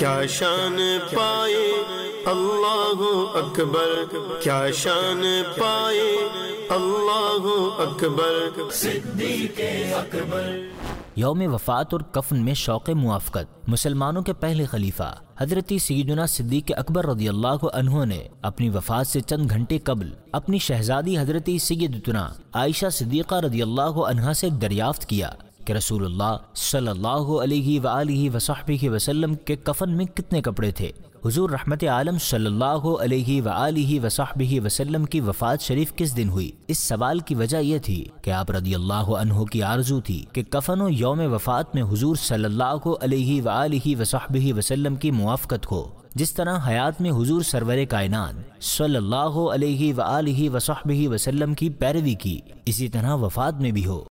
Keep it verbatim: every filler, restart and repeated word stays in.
کیا شان پائے اللہ اکبر، کیا شان پائے اللہ اکبر، صدیق اکبر۔ یوم وفات اور کفن میں شوق موافقت۔ مسلمانوں کے پہلے خلیفہ حضرت سیدنا صدیق اکبر رضی اللہ عنہ نے اپنی وفات سے چند گھنٹے قبل اپنی شہزادی حضرت سیدتنا عائشہ صدیقہ رضی اللہ عنہا سے دریافت کیا کہ رسول اللہ صلی اللہ علیہ وآلہ وصحبہ وسلم کے کفن میں کتنے کپڑے تھے۔ حضور رحمت عالم صلی اللہ علیہ وآلہ وصحبہ وسلم کی وفات شریف کس دن ہوئی؟ اس سوال کی وجہ یہ تھی کہ آپ رضی اللہ عنہ کی آرزو تھی کہ کفن و یوم وفات میں حضور صلی اللہ علیہ وآلہ وصحبہ وسلم کی موافقت ہو۔ جس طرح حیات میں حضور سرور کائنات صلی اللہ علیہ وآلہ وصحبہ وسلم کی پیروی کی، اسی طرح وفات میں بھی ہو۔